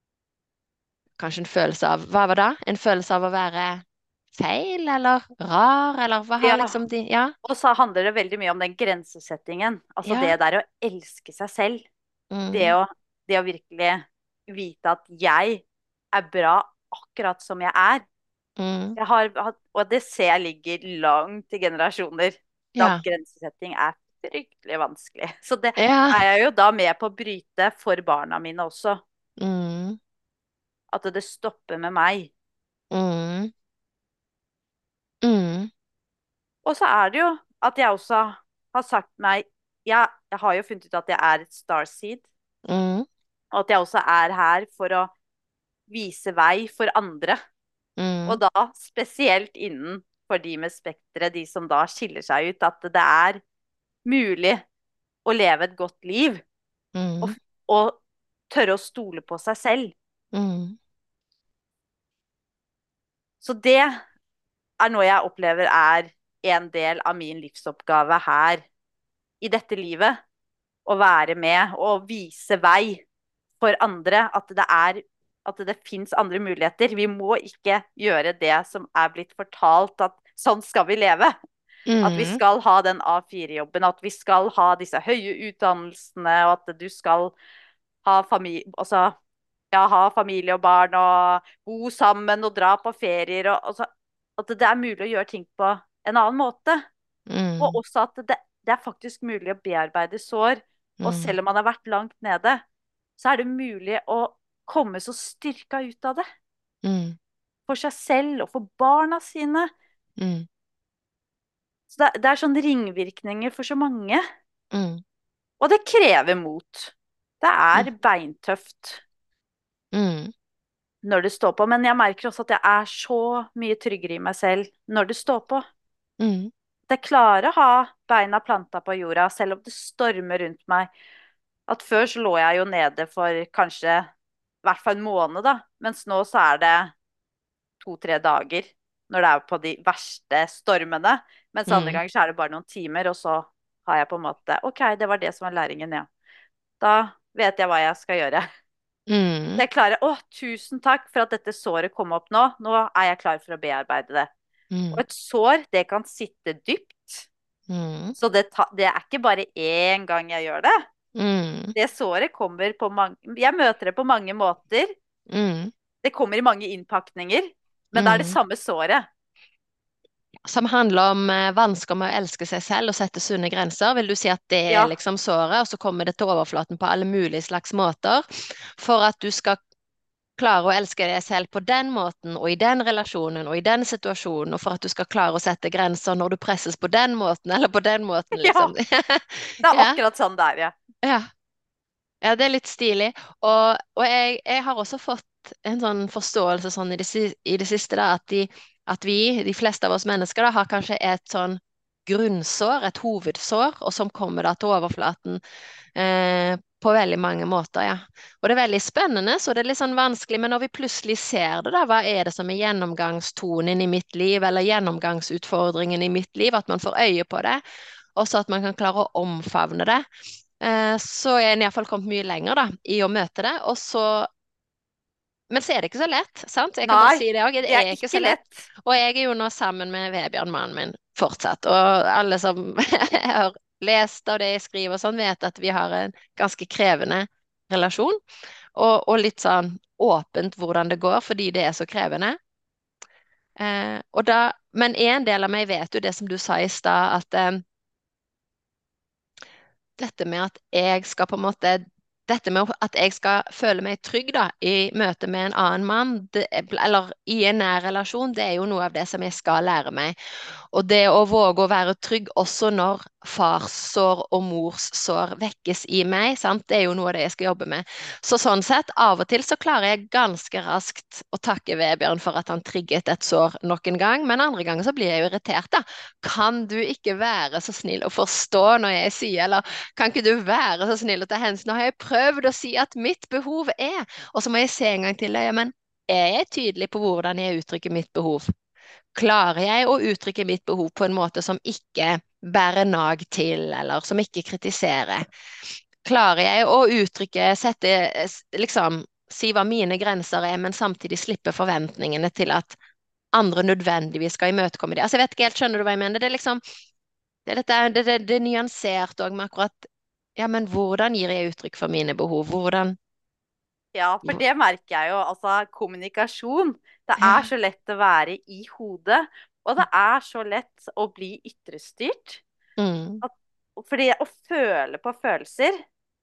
kanskje en følelse av hva var det? En følelse av å være feil eller rar, eller hva har ja. liksom de Ja, Og så handler det veldig mye om den grensesettingen. Altså ja. det der å elske seg selv. Det Mm, å, det å virkelig vite at jeg er bra akkurat som jeg er. mm, Og det ser jeg ligger langt i generasjoner. Da ja. grensesetting er fryktelig vanskelig. Så det Ja. er jeg jo da med på å bryte for barna mine også. Mm, At det stopper med meg. mm, mm, Og så er det jo at jeg også har sagt meg jeg har jo funnet ut at jeg er et starseed. mm, Og at jeg også er her for å vise vei for andre. Og mm, da spesielt innenfor de med spekteret, de som da skiller seg ut, at det er mulig å leve et godt liv og, mm, og tørre å stole på seg selv. mm, Så det er noe jeg opplever er en del av min livsoppgave her i dette livet. Å være med og vise vei for andre. At det fins andre muligheter. Vi må ikke gjøre det som er blitt fortalt at sånn skal vi leve. At vi mm, skal ha den A4-jobben, at vi skal ha disse høye utdannelsene, og at du skal altså, ja, ha familie og barn og bo sammen og dra på ferier. At det er mulig å gjøre ting på en annen måte. Og mm, også at det er faktisk mulig å bearbeide sår. Og mm, selv om man har vært langt nede, så er det mulig å komme så styrka ut av det. mm, For seg selv og for barna sine. mm, Så det er sånn ringvirkninger for så mange. mm, Og det krever mot. Det er beintøft mm, når det står på. Men jeg merker også at jeg er så mye tryggere i meg selv når det står på. mm, At jeg klarer å ha beina planta på jorda, selv om det stormer rundt meg. At før så lå jeg jo nede for kanskje i hvert fall en måned, da. Mens nå så er det 2-3 dager når det er på de verste stormene. Mens andre Mm, ganger så er det bare noen timer, og så har jeg på en måte OK, det var det som var læringen, ja. Da vet jeg hva jeg skal gjøre. mm, Jeg klarer Å, tusen takk for at dette såret kom opp nå. Nå er jeg klar for å bearbeide det. Og mm, et sår, det kan sitte dypt. mm, Så det er ikke bare én gang jeg gjør det. mm, Det såret kommer på mange Jeg møter det på mange måter. mm, Det kommer i mange innpakninger. Men det er det mm. samme såret. Som handler om vansker med å elske seg selv og sette sunne grenser. Vil du si at det er Ja, liksom såret, og så kommer det til overflaten på alle mulige slags måter, for at du skal klare å elske deg selv på den måten, og i den relasjonen, og i den situasjonen, og for at du skal klare å sette grenser når du presses på den måten, eller på den måten, ja. liksom. Det er Ja, akkurat sånn det er, ja. ja. Ja, det er litt stilig. Og jeg har også fått en sånn forståelse sånn i det siste, da, at vi, de fleste av oss mennesker, da, har kanskje et sånn grunnsår, et hovedsår, og som kommer da til overflaten på veldig mange måter, ja. Og det er veldig spennende, så det er litt sånn vanskelig, men når vi plutselig ser det, da, hva er det som er gjennomgangstonen i mitt liv, eller gjennomgangsutfordringen i mitt liv, at man får øye på det, og så at man kan klare å omfavne det. Så er en iallfall kommet mye lenger da, i å møte det. Men så er det ikke så lett, sant? Jeg kan bare Nei, si det òg. Det det er er ikke så ikke lett. lett. Og jeg er jo nå sammen med Vebjørn, mannen min, fortsatt. Og alle som har lest av det jeg skriver og sånn, vet at vi har en ganske krevende relasjon. Og litt sånn åpent hvordan det går, fordi det er så krevende. Men en del av meg vet jo det som du sa i stad, at dette med at jeg skal på en måte dette med at jeg skal føle meg trygg da, i møte med en annen mann, eller i en nær relasjon, det er jo noe av det som jeg skal lære meg. Og det å våge å være trygg også når farssår og morssår vekkes i meg, sant? Det er jo noe av det jeg skal jobbe med. Så sånn sett, av og til så klarer jeg ganske raskt å takke Vebjørn for at han trigget et sår nok en gang, men andre ganger så blir jeg jo irritert da. Kan du ikke være så snill å forstå når jeg sier, eller kan ikke du være så snill å ta hensyn? Nå har jeg prøvd å si at mitt behov er, og så må jeg se en gang til det, ja, men er jeg tydelig på hvordan jeg uttrykker mitt behov? Klarer jeg å uttrykke mitt behov på en måte som ikke bærer nag til, eller som ikke kritiserer? Klarer jeg å uttrykke, liksom, si hva mine grenser er, men samtidig slippe forventningene til at andre nødvendigvis skal imøtekomme de? Altså, jeg vet ikke helt, skjønner du hva jeg mener? Det er liksom, det er nyansert òg med akkurat, ja, men hvordan gir jeg uttrykk for mine behov? Hvordan? Ja, for det merker jeg jo. Altså, kommunikasjon. Det er Ja. så lett å være i hodet, og det er så lett å bli ytrestyrt. Mm, At, fordi å føle på følelser,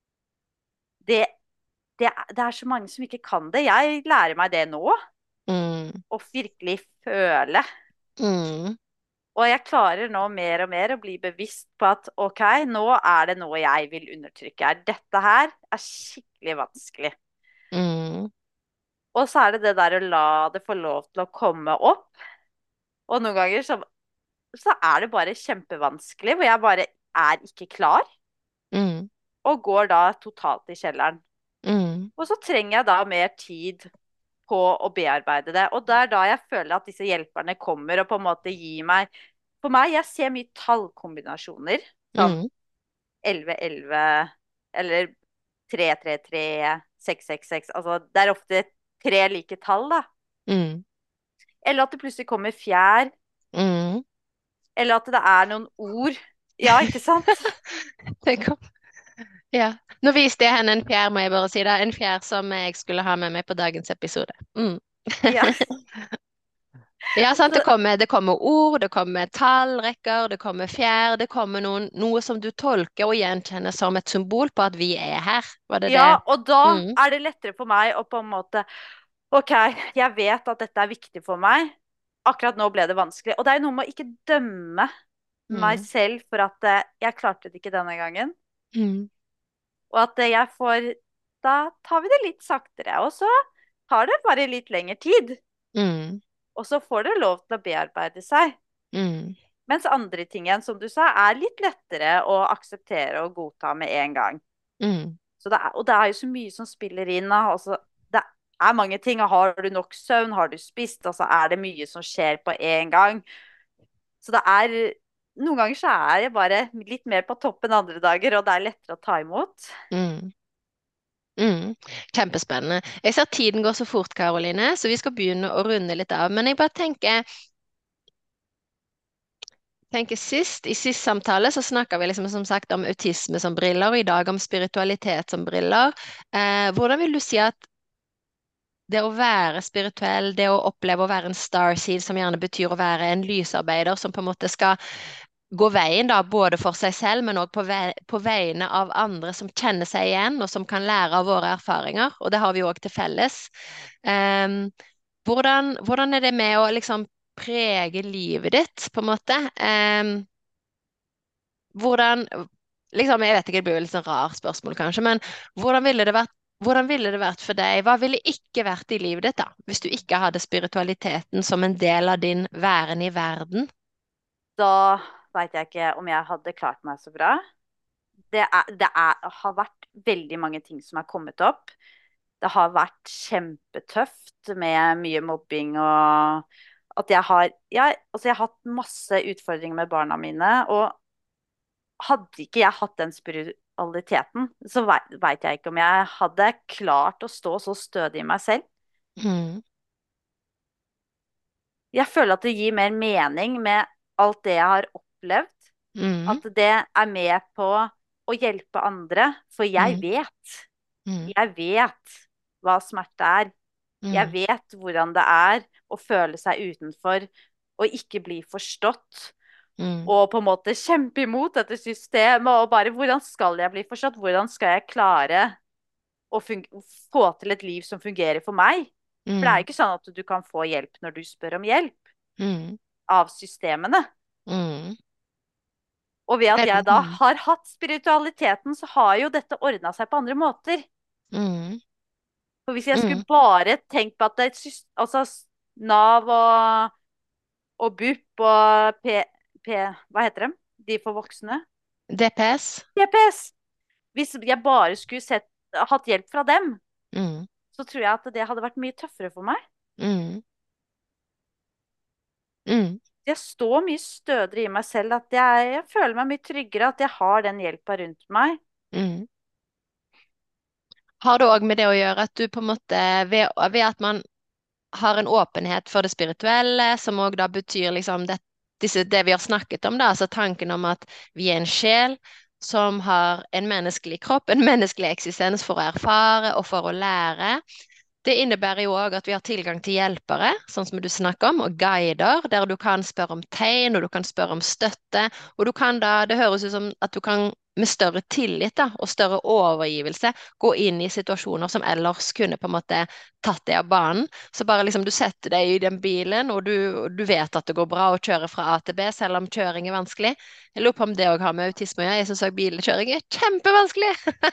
det, det er så mange som ikke kan det. Jeg lærer meg det nå, mm, å virkelig føle. mm, Og jeg klarer nå mer og mer å bli bevisst på at OK, nå er det noe jeg vil undertrykke. Dette her er skikkelig vanskelig. mm, Og så er det det der å la det få lov til å komme opp. Og noen ganger så er det bare kjempevanskelig, hvor jeg bare er ikke klar, mm, og går da totalt i kjelleren. mm, Og så trenger jeg da mer tid på å bearbeide det. Og det er da jeg føler at disse hjelperne kommer og på en måte gir meg. For meg, jeg ser mye tallkombinasjoner. Sånn mm, 11-11 eller 3-3-3, 6-6-6. Altså, det er ofte tre like tall, da. mm, Eller at det plutselig kommer fjær. mm. Eller at det er noen ord. Ja, ikke sant? Det kom. Ja. Nå viste jeg henne en fjær, må jeg bare si det. En fjær som jeg skulle ha med meg på dagens episode. Mm. Ja. Ja, sant. Så, Det kommer ord, det kommer tallrekker, det kommer fjær, det kommer noe som du tolker og gjenkjenner som et symbol på at vi er her. Var det det? ja, og da Mm, er det lettere for meg å på en måte OK, jeg vet at dette er viktig for meg. Akkurat nå ble det vanskelig. Og det er jo noe med å ikke dømme meg mm, selv for at jeg klarte det ikke denne gangen. mm, Og at jeg får Da tar vi det litt saktere. Og så tar det bare litt lengre tid. mm, Og så får det lov til å bearbeide seg. mm, Mens andre ting igjen, som du sa, er litt lettere å akseptere og godta med en gang. mm, Og det er jo så mye som spiller inn. Da. Altså, det er mange ting. Og har du nok søvn, har du spist, og så er det mye som skjer på en gang. Så det er noen ganger så er jeg bare litt mer på toppen andre dager, og det er lettere å ta imot. Mm. Mm. Kjempespennende. Jeg ser tiden går så fort, Karoline, så vi skal begynne å runde litt av. Men jeg bare tenker i sist samtale så snakka vi liksom som sagt om autisme som briller, og i dag om spiritualitet som briller. Hvordan vil du si at det å være spirituell, det å oppleve å være en starseed, som gjerne betyr å være en lysarbeider som på en måte skal gå veien da, både for seg selv, men også på vegne av andre som kjenner seg igjen, og som kan lære av våre erfaringer, og det har vi også til felles. Um, hvordan er det med å liksom prege livet ditt, på en måte? Hvordan, liksom, jeg vet ikke, det blir jo litt sånn rart spørsmål kanskje, men hvordan ville det vært for deg? Hva ville ikke vært i livet ditt da, hvis du ikke hadde spiritualiteten som en del av din væren i verden? Da veit jeg ikke om jeg hadde klart meg så bra. Har vært veldig mange ting som har kommet opp. Det har vært kjempetøft med mye mobbing og at jeg har hatt masse utfordringer med barna mine. Og hadde ikke jeg hatt den spiritualiteten, så veit jeg ikke om jeg hadde klart å stå så stødig i meg selv. Mm, Jeg føler at det gir mer mening med alt det jeg har opplevd. mm, At det er med på å hjelpe andre. For jeg mm, vet. mm, Jeg vet hva smerte er. Jeg mm, vet hvordan det er å føle seg utenfor og ikke bli forstått. mm, Og på en måte kjempe imot dette systemet. Og bare hvordan skal jeg bli forstått? Hvordan skal jeg klare å få til et liv som fungerer for meg? For det er mm, jo ikke sånn at du kan få hjelp når du spør om hjelp mm, av systemene. mm. Og ved at jeg da Mm, har hatt spiritualiteten, så har jo dette ordna seg på andre måter. mm, For hvis jeg skulle mm. bare tenkt på at det er altså Nav og BUP og hva heter de? De for voksne? DPS? DPS. Hvis jeg bare skulle hatt hjelp fra dem, Mm, så tror jeg at det hadde vært mye tøffere for meg. mm, mm, Jeg står mye stødigere i meg selv, at jeg føler meg mye tryggere, at jeg har den hjelpa rundt meg. mm. Har det òg med det å gjøre at du på en måte, ved at man har en åpenhet for det spirituelle, som òg da betyr liksom det vi har snakket om, da, altså tanken om at vi er en sjel som har en menneskelig kropp, en menneskelig eksistens for å erfare og for å lære. Det innebærer jo òg at vi har tilgang til hjelpere, sånn som du snakker om, og guider, der du kan spørre om tegn, og du kan spørre om støtte, og du kan da, det høres ut som at du kan med større tillit da, og større overgivelse gå inn i situasjoner som ellers kunne på en måte tatt deg av banen. Så bare liksom du setter deg i den bilen, og du vet at det går bra å kjøre fra A til B, selv om kjøring er vanskelig. Jeg lurer på om det òg har med autisme å gjøre. Jeg syns òg bilkjøring er kjempevanskelig!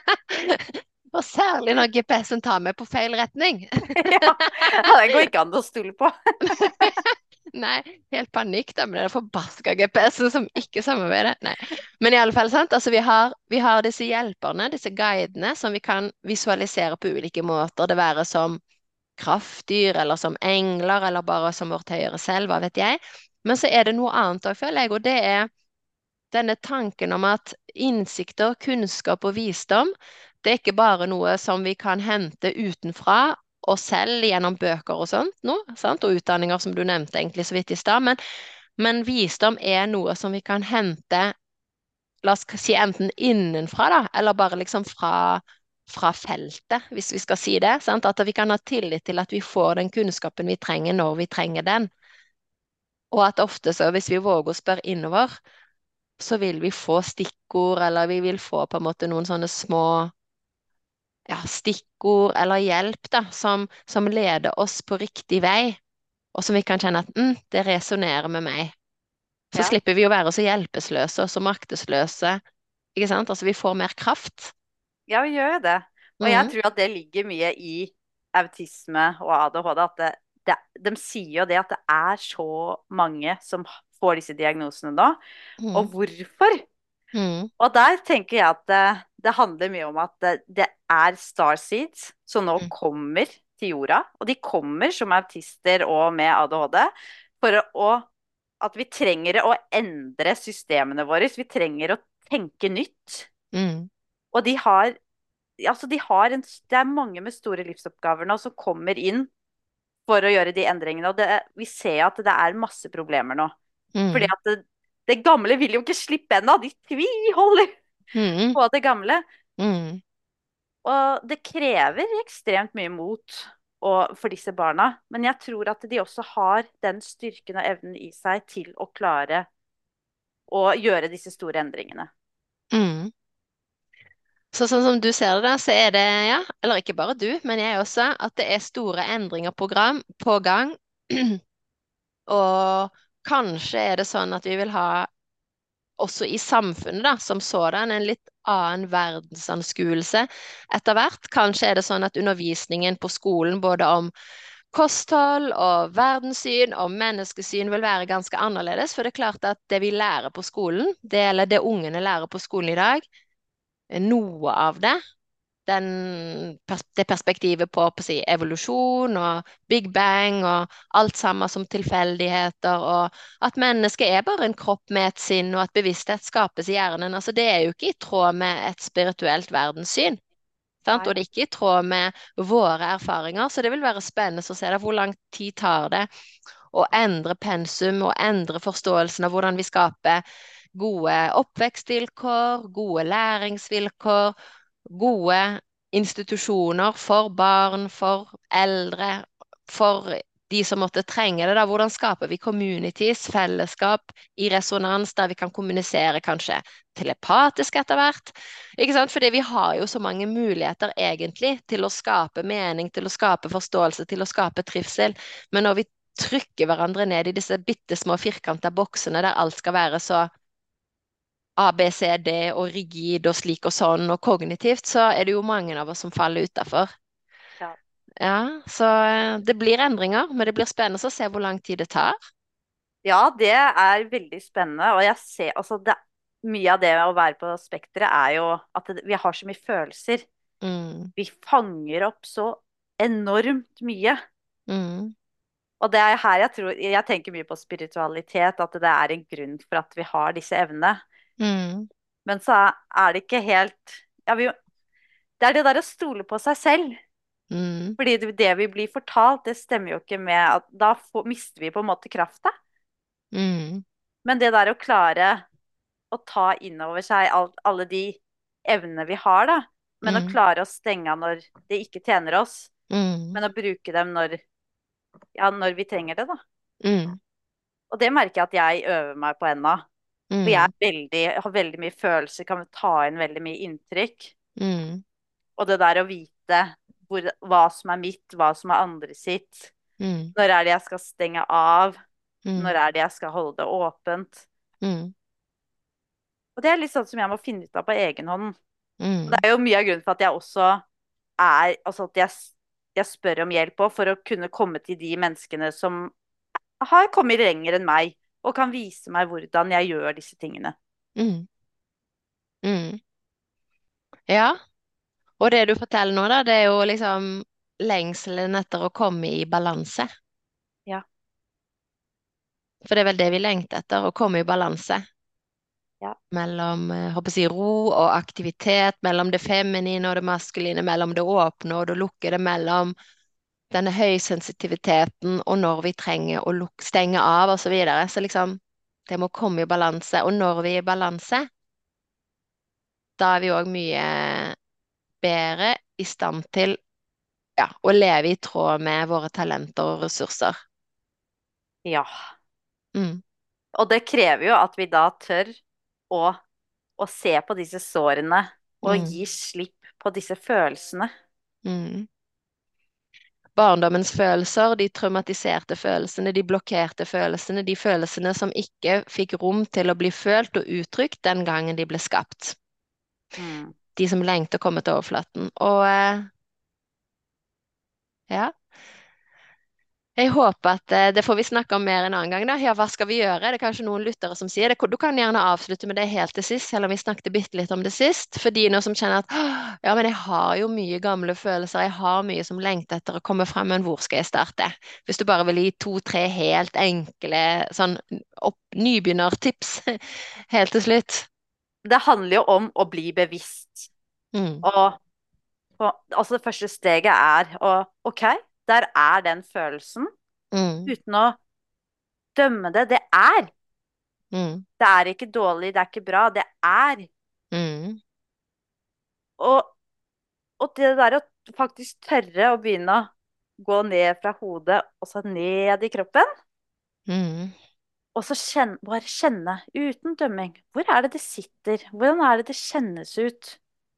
Og særlig når GPS-en tar meg på feil retning. Ja, det går ikke an å stole på. Nei, helt panikk da, med den forbaska GPS-en som ikke samarbeider. Nei. Men i alle fall, sant? Altså, vi har disse hjelperne, disse guidene, som vi kan visualisere på ulike måter. Det være som kraftdyr, eller som engler, eller bare som vårt høyere selv, hva vet jeg. Men så er det noe annet òg, føler jeg, og det er denne tanken om at innsikter, kunnskap og visdom, det er ikke bare noe som vi kan hente utenfra oss selv gjennom bøker og sånt nå, sant? Og utdanninger som du nevnte egentlig så vidt i stad, men visdom er noe som vi kan hente, la oss si enten innenfra da, eller bare liksom fra feltet, hvis vi skal si det, sant? At vi kan ha tillit til at vi får den kunnskapen vi trenger når vi trenger den. Og at ofte så, hvis vi våger å spørre innover, så vil vi få stikkord, eller vi vil få på en måte noen sånne små ja, stikkord eller hjelp da, som leder oss på riktig vei, og som vi kan kjenne at det resonnerer med meg. Så Ja. slipper vi å være så hjelpeløse og så maktesløse, ikke sant? Altså vi får mer kraft. Ja, vi gjør jo det. Og jeg Mm, tror at det ligger mye i autisme og ADHD. At de sier jo det at det er så mange som får disse diagnosene nå. Og mm, hvorfor? mm, Og der tenker jeg at det handler mye om at det er starseeds som nå mm, kommer til jorda, og de kommer som autister og med ADHD, for at vi trenger å endre systemene våre. Vi trenger å tenke nytt. mm, Og det er mange med store livsoppgaver nå som kommer inn for å gjøre de endringene. Og vi ser at det er masse problemer nå. Fordi mm, at det gamle vil jo ikke slippe ennå. De tviholder mm, på det gamle. mm, Og det krever ekstremt mye mot for disse barna. Men jeg tror at de også har den styrken og evnen i seg til å klare å gjøre disse store endringene. mm. Så sånn som du ser det, da, så er det, ja, eller ikke bare du, men jeg også, at det er store endringer på gang. Og kanskje er det sånn at vi vil ha, også i samfunnet da, som sådan, en litt annen verdensanskuelse etter hvert. Kanskje er det sånn at undervisningen på skolen, både om kosthold og verdenssyn og menneskesyn, vil være ganske annerledes. For det er klart at det vi lærer på skolen, eller det ungene lærer på skolen i dag, noe av det, det perspektivet på å si, evolusjon og Big Bang og alt sammen som tilfeldigheter, og at mennesket er bare en kropp med et sinn, og at bevissthet skapes i hjernen. Altså, det er jo ikke i tråd med et spirituelt verdenssyn. Sant? Nei. Og det er ikke i tråd med våre erfaringer, så det vil være spennende å se det. Hvor lang tid tar det å endre pensum og endre forståelsen av hvordan vi skaper gode oppvekstvilkår, gode læringsvilkår, gode institusjoner for barn, for eldre, for de som måtte trenge det, da. Hvordan skaper vi communities, fellesskap i resonans der vi kan kommunisere kanskje telepatisk etter hvert? Ikke sant? Fordi vi har jo så mange muligheter egentlig til å skape mening, til å skape forståelse, til å skape trivsel. Men når vi trykker hverandre ned i disse bitte små firkanta boksene der alt skal være så A, B, C, D og rigid og slik og sånn og kognitivt, så er det jo mange av oss som faller utafor. Ja. Ja, så det blir endringer, men det blir spennende å se hvor lang tid det tar. Ja, det er veldig spennende. Og jeg ser, altså mye av det å være på spekteret er jo at vi har så mye følelser. Mm, Vi fanger opp så enormt mye. mm, Og det er her jeg tenker mye på spiritualitet, at det er en grunn for at vi har disse evnene. mm, Men så er det ikke helt ja, det er det der å stole på seg selv. mm, Fordi det vi blir fortalt, det stemmer jo ikke med at mister vi på en måte krafta. mm, Men det der å klare å ta inn over seg alle de evnene vi har, da. Men å mm, klare å stenge av når det ikke tjener oss. mm, Men å bruke dem når vi trenger det, da. mm, Og det merker jeg at jeg øver meg på ennå. For mm, har veldig mye følelser, kan ta inn veldig mye inntrykk. mm, Og det der å vite hva som er mitt, hva som er andre sitt. mm, Når er det jeg skal stenge av? mm, Når er det jeg skal holde det åpent? mm, Og det er litt sånn som jeg må finne ut av på egen hånd. Og det mm, er jo mye av grunnen for at jeg også altså at jeg spør om hjelp òg, for å kunne komme til de menneskene som har kommet lenger enn meg, og kan vise meg hvordan jeg gjør disse tingene. mm, mm. Ja, og det du forteller nå, da, det er jo liksom lengselen etter å komme i balanse. Ja, For det er vel det vi lengter etter, å komme i balanse. ja, Mellom håper jeg, å si, ro og aktivitet, mellom det feminine og det maskuline, mellom det åpne og det lukkede, mellom denne høysensitiviteten og når vi trenger å stenge av og så videre. Så liksom, det må komme i balanse. Og når vi er i balanse, da er vi òg mye bedre i stand til ja, å leve i tråd med våre talenter og ressurser. ja. Mm, Og det krever jo at vi da tør å, å se på disse sårene og mm, gi slipp på disse følelsene. mm. Barndommens følelser, de traumatiserte følelsene, de blokkerte følelsene, de følelsene som ikke fikk rom til å bli følt og uttrykt den gangen de ble skapt. Mm. De som lengter å komme til overflaten. Og ja, Jeg håper at det får vi snakke om mer en annen gang, da. Ja, hva skal vi gjøre? Det er kanskje noen lyttere som sier det. Du kan gjerne avslutte med det helt til sist, selv om vi snakket bitte litt om det sist. For de nå som kjenner at ja, men jeg har jo mye gamle følelser, jeg har mye som lengter etter å komme frem, men hvor skal jeg starte? Hvis du bare vil gi to-tre helt enkle sånn nybegynnertips helt til slutt. Det handler jo om å bli bevisst. Mm, Og, altså det første steget er å OK, der er den følelsen. mm, Uten å dømme det. Det er. mm, Det er ikke dårlig, det er ikke bra. Det er. mm, Og, og det der å faktisk tørre å begynne å gå ned fra hodet og så ned i kroppen, mm, og så bare kjenne, uten dømming, hvor er det det sitter? Hvordan er det det kjennes ut?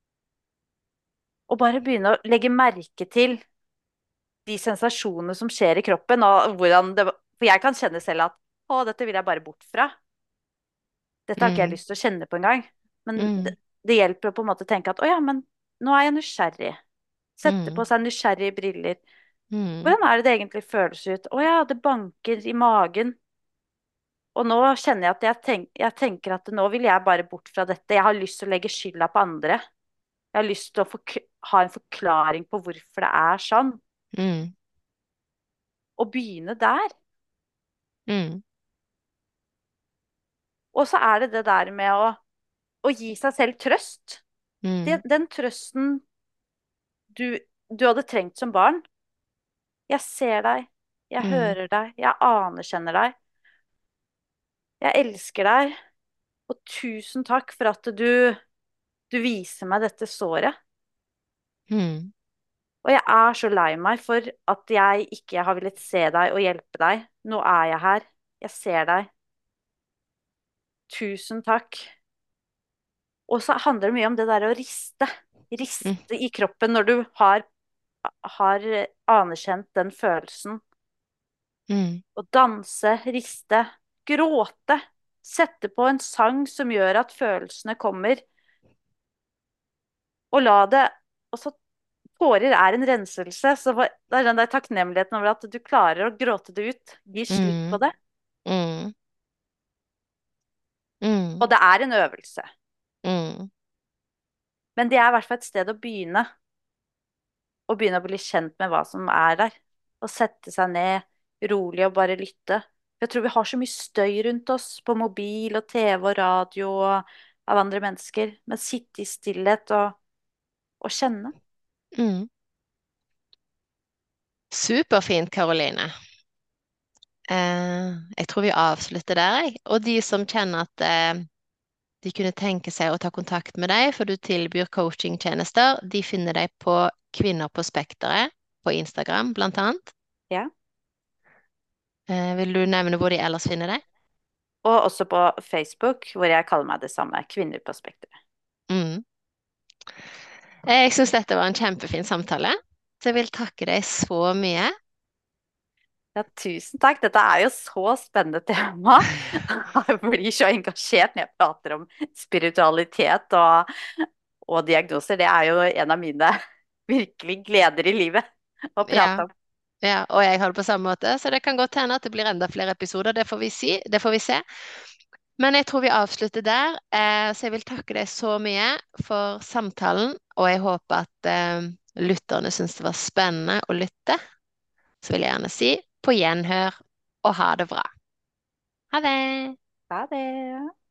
Og bare begynne å legge merke til de sensasjonene som skjer i kroppen, og hvordan det For jeg kan kjenne selv at å, dette vil jeg bare bort fra. Dette har ikke jeg mm, lyst til å kjenne på engang. Men det, mm, det hjelper å på en måte tenke at å ja, men nå er jeg nysgjerrig. Sette på mm, seg nysgjerrige briller. mm, Hvordan er det det egentlig føles ut? Å ja, det banker i magen. Og nå kjenner jeg at jeg tenker at nå vil jeg bare bort fra dette. Jeg har lyst til å legge skylda på andre. Jeg har lyst til å ha en forklaring på hvorfor det er sånn. mm, Og begynne der. mm, Og så er det det der med å gi seg selv trøst. mm, Den trøsten du hadde trengt som barn. Jeg ser deg, jeg mm, hører deg, jeg anerkjenner deg. Jeg elsker deg, og tusen takk for at du viser meg dette såret. mm. Og jeg er så lei meg for at jeg ikke har villet se deg og hjelpe deg. Nå er jeg her. Jeg ser deg. Tusen takk. Og så handler det mye om det der å riste. Mm, Riste i kroppen når du har anerkjent den følelsen. mm, Å danse, riste, gråte. Sette på en sang som gjør at følelsene kommer. Og la det Og så tårer er en renselse. Så det er den der takknemligheten over at du klarer å gråte det ut. Gi slipp på mm, det. mm, mm, Og det er en øvelse. mm, Men det er i hvert fall et sted å begynne. Å begynne å bli kjent med hva som er der. Og sette seg ned rolig og bare lytte. Jeg tror vi har så mye støy rundt oss på mobil og TV og radio og av andre mennesker. Men sitte i stillhet og kjenne. mm. Superfint, Karoline. Jeg tror vi avslutter der, jeg. Og de som kjenner at de kunne tenke seg å ta kontakt med deg, for du tilbyr coachingtjenester, de finner deg på Kvinner på Spekteret på Instagram, blant annet. Ja. Vil du nevne hvor de ellers finner deg? Og også på Facebook, hvor jeg kaller meg det samme. Kvinner på Spektrum. Mm. Jeg syns dette var en kjempefin samtale, så jeg vil takke deg så mye. Ja, tusen takk. Dette er jo så spennende tema. Jeg blir så engasjert når jeg prater om spiritualitet og diagnoser. Det er jo en av mine virkelig gleder i livet å Ja. prate om. Ja, og jeg har det på samme måte, så det kan godt hende at det blir enda flere episoder. Det får vi si, det får vi se. Men jeg tror vi avslutter der, så jeg vil takke deg så mye for samtalen, og jeg håper at lytterne syns det var spennende å lytte. Så vil jeg gjerne si på gjenhør og ha det bra. Ha det! Ha det.